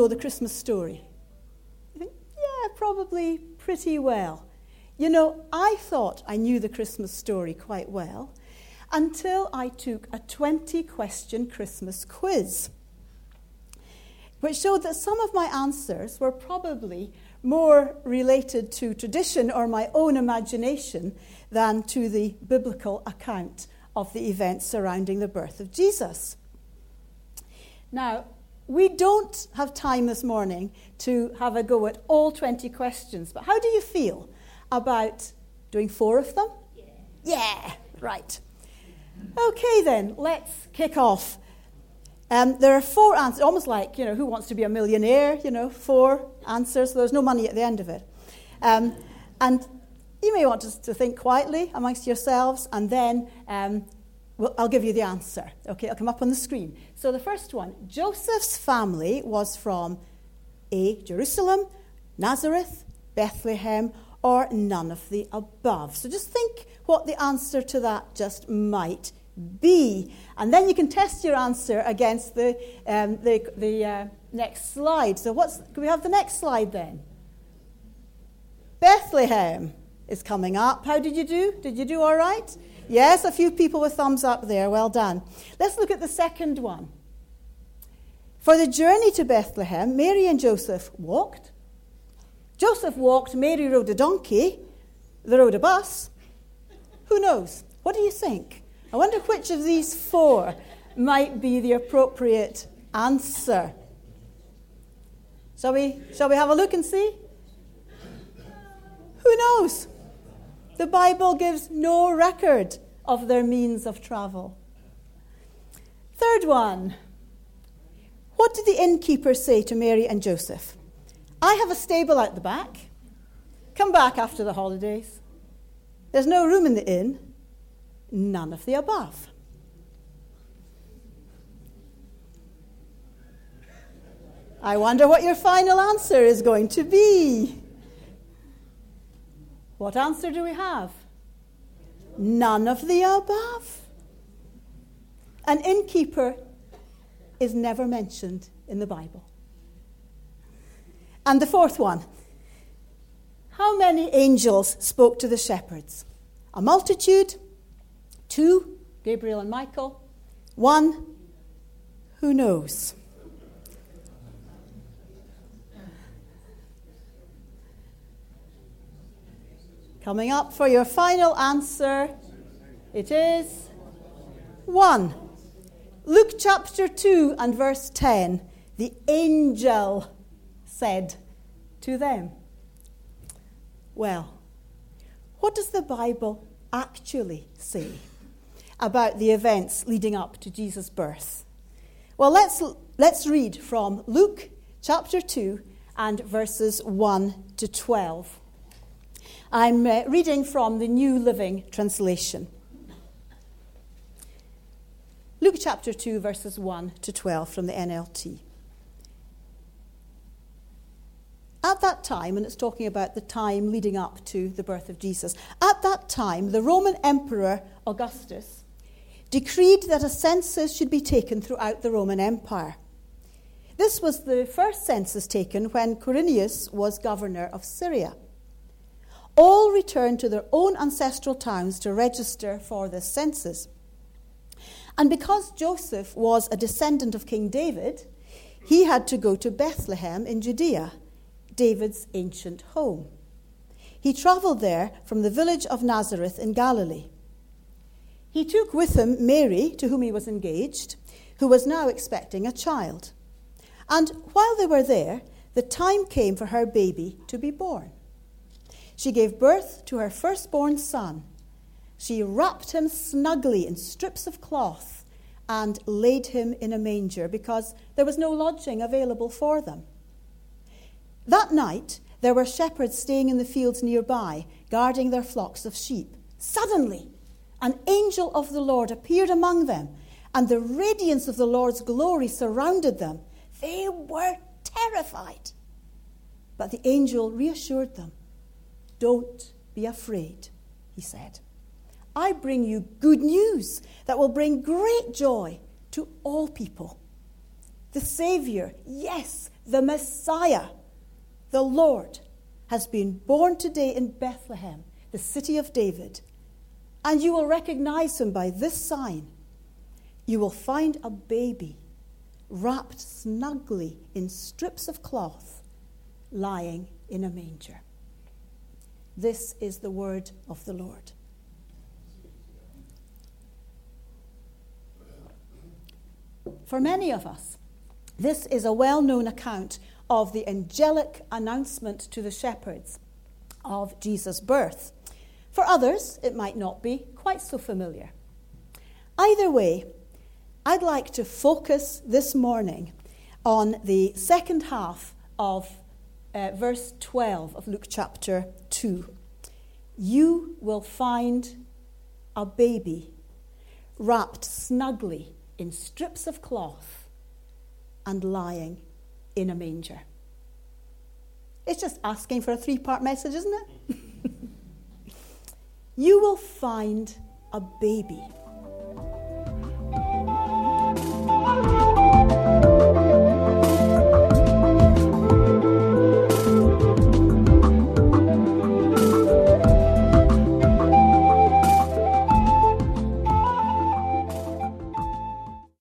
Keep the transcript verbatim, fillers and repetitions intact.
know the Christmas story? You think, yeah, probably pretty well. You know, I thought I knew the Christmas story quite well until I took a twenty-question Christmas quiz, which showed that some of my answers were probably more related to tradition or my own imagination than to the biblical account of the events surrounding the birth of Jesus. Now, we don't have time this morning to have a go at all twenty questions, but how do you feel about doing four of them? Yeah. Yeah, right. Okay then, let's kick off. Um, there are four answers, almost like, you know, Who Wants to Be a Millionaire? You know, four answers. So there's no money at the end of it. Um, and you may want to, to think quietly amongst yourselves, and then um, we'll, I'll give you the answer. Okay, it'll come up on the screen. So the first one, Joseph's family was from A, Jerusalem, Nazareth, Bethlehem, or none of the above. So just think what the answer to that just might be. And then you can test your answer against the um, the, the uh, next slide. So what's, can we have the next slide then? Bethlehem is coming up. How did you do? Did you do all right? Yes, a few people with thumbs up there. Well done. Let's look at the second one. For the journey to Bethlehem, Mary and Joseph walked. Joseph walked, Mary rode a donkey, they rode a bus. Who knows? What do you think? I wonder which of these four might be the appropriate answer. Shall we, shall we have a look and see? Who knows? The Bible gives no record of their means of travel. Third one. What did the innkeeper say to Mary and Joseph? I have a stable out the back. Come back after the holidays. There's no room in the inn. None of the above. I wonder what your final answer is going to be. What answer do we have? None of the above. An innkeeper is never mentioned in the Bible. And the fourth one. How many angels spoke to the shepherds? A multitude? Two, Gabriel and Michael. One, who knows? Coming up for your final answer, it is one. Luke chapter two and verse ten. The angel said to them. Well, what does the Bible actually say about the events leading up to Jesus' birth? Well, let's let's read from Luke chapter two and verses one to twelve. I'm uh, reading from the New Living Translation. Luke chapter two, verses one to twelve from the N L T. At that time, and it's talking about the time leading up to the birth of Jesus, at that time, the Roman Emperor Augustus decreed that a census should be taken throughout the Roman Empire. This was the first census taken when Quirinius was governor of Syria. All returned to their own ancestral towns to register for this census. And because Joseph was a descendant of King David, he had to go to Bethlehem in Judea, David's ancient home. He travelled there from the village of Nazareth in Galilee. He took with him Mary, to whom he was engaged, who was now expecting a child. And while they were there, the time came for her baby to be born. She gave birth to her firstborn son. She wrapped him snugly in strips of cloth and laid him in a manger because there was no lodging available for them. That night, there were shepherds staying in the fields nearby, guarding their flocks of sheep. Suddenly, an angel of the Lord appeared among them, and the radiance of the Lord's glory surrounded them. They were terrified. But the angel reassured them. Don't be afraid, he said. I bring you good news that will bring great joy to all people. The Savior, yes, the Messiah, the Lord, has been born today in Bethlehem, the city of David. And you will recognize him by this sign. You will find a baby wrapped snugly in strips of cloth, lying in a manger. This is the word of the Lord. For many of us, this is a well-known account of the angelic announcement to the shepherds of Jesus' birth. For others, it might not be quite so familiar. Either way, I'd like to focus this morning on the second half of uh, verse twelve of Luke chapter two. You will find a baby wrapped snugly in strips of cloth and lying in a manger. It's just asking for a three-part message, isn't it? You will find a baby